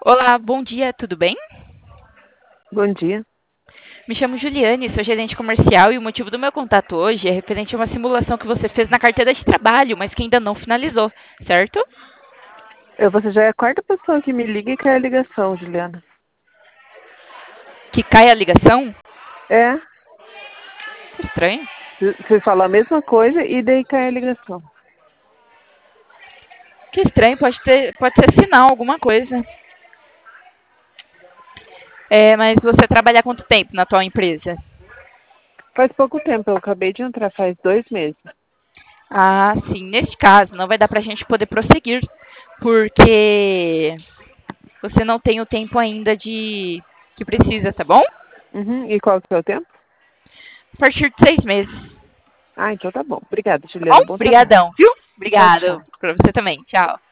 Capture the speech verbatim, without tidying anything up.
Olá, bom dia, tudo bem? Bom dia. Me chamo Juliane, sou gerente comercial e o motivo do meu contato hoje é referente a uma simulação que você fez na carteira de trabalho, mas que ainda não finalizou, certo? Eu, você já é a quarta pessoa que me liga e quer a ligação, Juliana. Que cai a ligação? É, Que estranho. você fala a mesma coisa e daí cai a ligação. Que estranho, pode ter, pode ser sinal, alguma coisa. É, mas você trabalha há quanto tempo na atual empresa? Faz pouco tempo, eu acabei de entrar, faz dois meses. Ah, sim. Neste caso, não vai dar para a gente poder prosseguir, porque você não tem o tempo ainda de que precisa, tá bom? Uhum. E qual que é o tempo? A partir de seis meses. Ah, então tá bom. Obrigada, Tá bom? Juliana. Bom trabalho. Obrigadão, viu? Tchau, tchau. Obrigado. Para você também. Tchau.